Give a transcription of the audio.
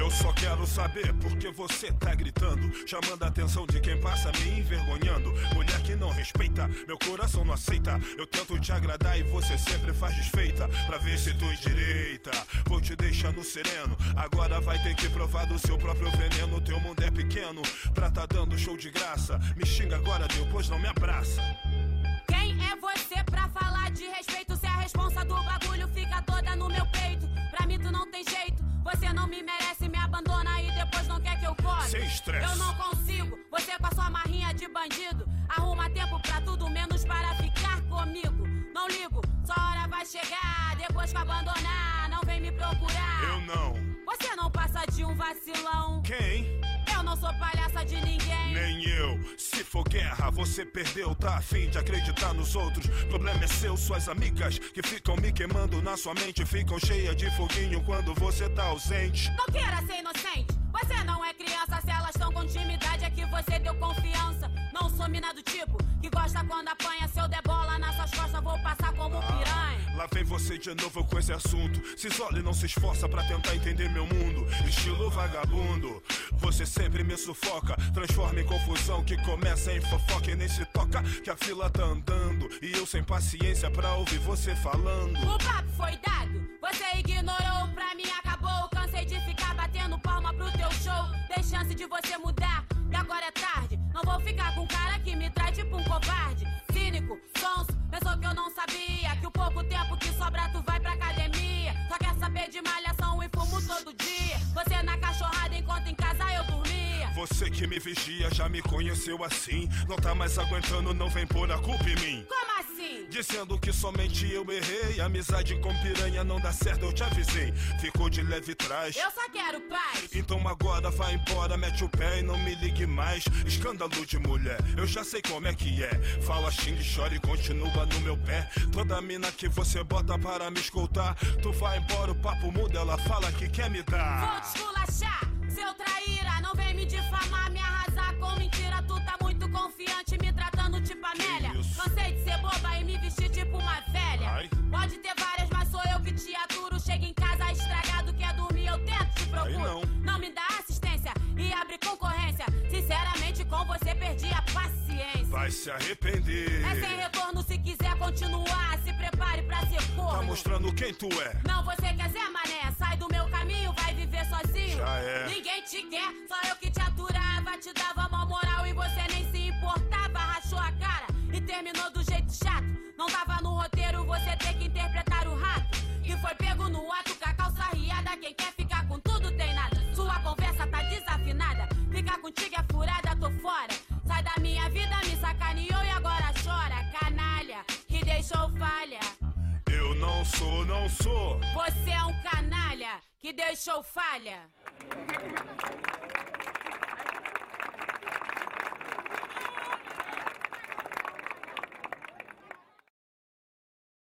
Eu só quero saber por que você tá gritando, chamando a atenção de quem passa me envergonhando. Mulher que não respeita, meu coração não aceita. Eu tento te agradar e você sempre faz desfeita. Pra ver se tu endireita, vou te deixando sereno. Agora vai ter que provar do seu próprio veneno. Teu mundo é pequeno pra tá dando show de graça. Me xinga agora, depois não me abraça. Quem é você pra falar de respeito? Se a responsa do bagulho fica toda no meu peito. Pra mim tu não tem jeito, você não me merece. Me abandona e depois não quer que eu corre. Sem estresse. Eu não consigo, você com a sua marrinha de bandido. Arruma tempo pra tudo menos para ficar comigo. Não ligo, sua hora vai chegar. Depois que abandonar, não vem me procurar. Eu não. Você não passa de um vacilão. Quem? Eu não sou palhaça de ninguém. Nem eu. Se for guerra, você perdeu. Tá afim de acreditar nos outros. Problema é seu, suas amigas que ficam me queimando na sua mente. Ficam cheias de foguinho quando você tá ausente. Não queira ser inocente, você não é criança. Se elas estão com intimidade é que você deu confiança. Não sou mina do tipo que gosta quando apanha. Se eu der bola nas suas costas vou passar como piranha. Lá vem você de novo com esse assunto. Se isola e não se esforça pra tentar entender meu mundo. Estilo vagabundo, você sempre me sufoca. Transforma em confusão que começa em fofoca. E nem se toca que a fila tá andando e eu sem paciência pra ouvir você falando. O papo foi dado, você ignorou. Pra mim acabou, cansei de ficar batendo palma pro teu show. Tem chance de você mudar e agora é tarde. Não vou ficar com um cara que me traz tipo um covarde. Cínico, sonso, pensou que eu não sabia que o pouco tempo que sobra tu vai pra academia. Só quer saber de malhação e fumo todo dia. Você na cachorrada enquanto em casa eu dormia. Você que me vigia já me conheceu assim. Não tá mais aguentando, não vem pôr a culpa em mim. Como assim? Dizendo que somente eu errei. Amizade com piranha não dá certo, eu te avisei. Ficou de leve trás. Eu só quero paz. Então agora vai embora, mete o pé e não me ligue mais. Escândalo de mulher, eu já sei como é que é. Fala, xinga e chora e continua no meu pé. Toda mina que você bota para me escutar, tu vai embora, o papo muda, ela fala que quer me dar. Vou te esculachar, seu traíra. Não vem me difamar, me arrasar com mentira. Tu tá muito confiante, me tratando tipo Amélia. Cansei de ser boba e me vestir tipo uma velha. Ai. Pode ter várias, mas sou eu que te aturo. Chega em casa estragado, quer dormir, eu tento, te procuro. Não me dá assistência e abre concorrência. Sinceramente com você perdi a paciência. Vai se arrepender. É sem retorno se quiser continuar. Se prepare pra ser corno. Tá mostrando quem tu é. Não, você quer Zé Mané. Sai do meu caminho, vai viver sozinho. Já é. Ninguém te quer, só eu que te aturava. Te dava mó moral e você nem se importava. Rachou a cara e terminou do jeito chato. Não tava no roteiro, você tem que interpretar o rato que foi pego no ato com a calça riada. Quem quer ficar com tudo tem nada. Sua conversa tá desafinada. Ficar contigo é furada, tô fora. Sai da minha vida, me sacaneou e agora chora. Canalha, que deixou falha. Eu não sou. Você é um canalha que deixou falha.